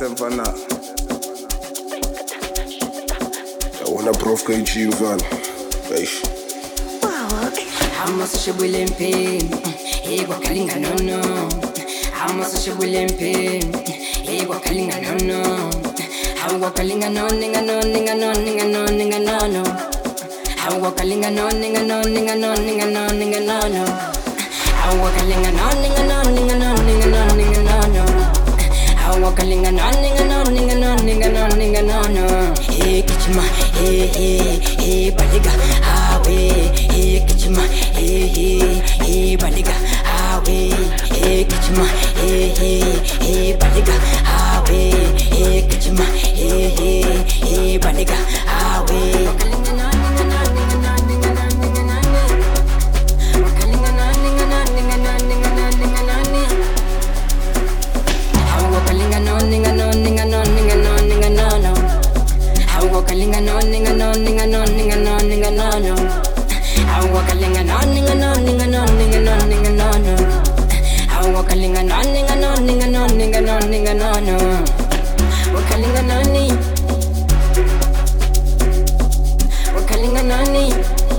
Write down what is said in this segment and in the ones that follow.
mfana. Yawona prof KG mfana. Eish. Hama sashibule mpini kwa kalinga nono. Hama sashibule mpini kwa kalinga nono. Hawa kalinga no ninga no ninga no ninga no ninga no no. Hawa kalinga no ninga no ninga no ninga no ninga no no. Hawa kalinga no ninga no ninga no ninga no ninga no no. Hawa kalinga no ninga no ninga no ninga no ninga no no. Kichima baliga awe kichima baliga awe kichima baliga awe kichima baliga awe Kalinga no ninga no ninga no ninga no ninga no no. Awa kalinga no ninga no ninga no ninga no ninga no no. Awa kalinga no ninga no ninga no ninga no ninga no no. Wakalinga no ni. Wakalinga no ni.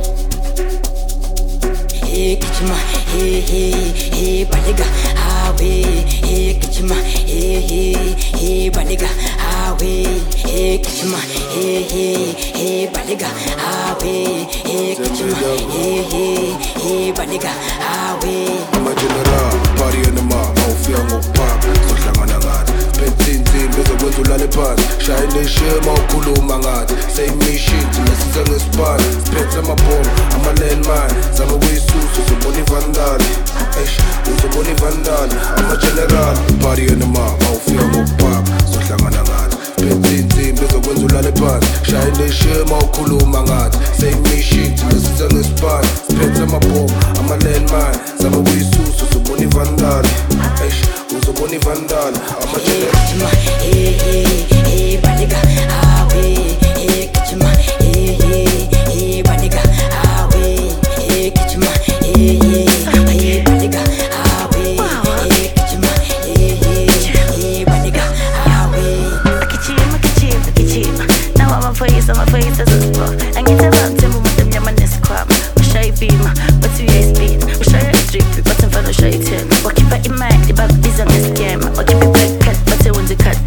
Kichima baliga awe kichima baliga awe kichima baliga awe kichima baliga awe. I'm a general, party in the mob, mafia ngokupop, sohlangana ngathi. Bethinzini bezokwenza ulaliphansi, shayine shema ukhuluma ngathi. Same mission, thina siza ngesipani, siphethe amabhomu, ama-landmine, zama kuyisusa uzobona ivandali. Eish, uzobona ivandali. I'm a general, party in the mob, mafia ngokupop, sohlangana ngathi. Bethinzini bezokwenza ulaliphansi, shayine shema ukhuluma ngathi. Same mission, thina siza ngesipani, siphethe amabhomu, ama-landmine, zama kuyisusa uzobona ivandali. Eish, uzobona ivandali. I'm a general. Baliga awe kichima baliga awe kichima baliga awe kichima baliga awe. Kichima now I'm a face as a spot. And get about them with them yamanes crap. Shy beam, but you speed. Shy drip, but I'm fun shy 10. What keep it in mind, the back is on the scam. What keep it black cat, but I want the cat.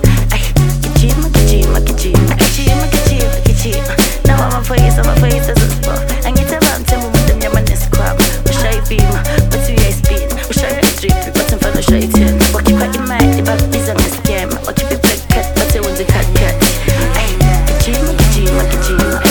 Kichima now I'm a face as a spot. And get about them with them yamanes crap. Shy beam, but you speed. Shy drip, but I'm fun shy 10. What keep it in mind, the back is on the scam. What keep it black cat, but I want the cat. Kichima.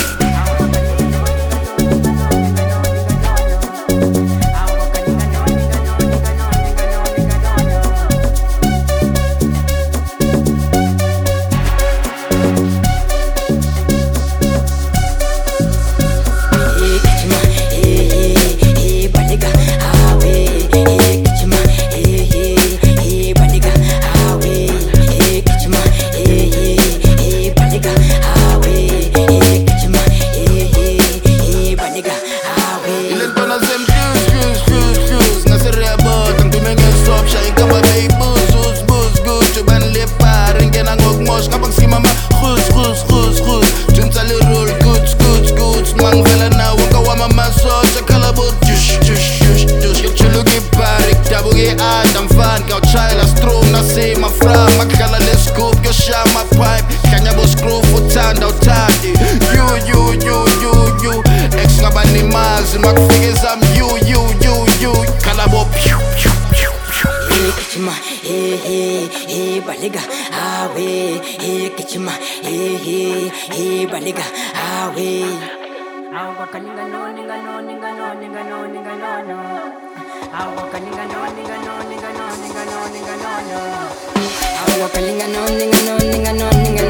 Baliga awe kichima baliga awe. Awa kalinga no ninga no ninga no ninga no ninga no no. Awa kalinga no ninga no ninga no ninga no ninga no no. Awa kalinga no ninga no ninga no ninga